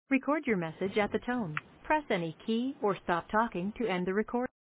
Record your message at the tone. Press any key or stop talking to end the recording.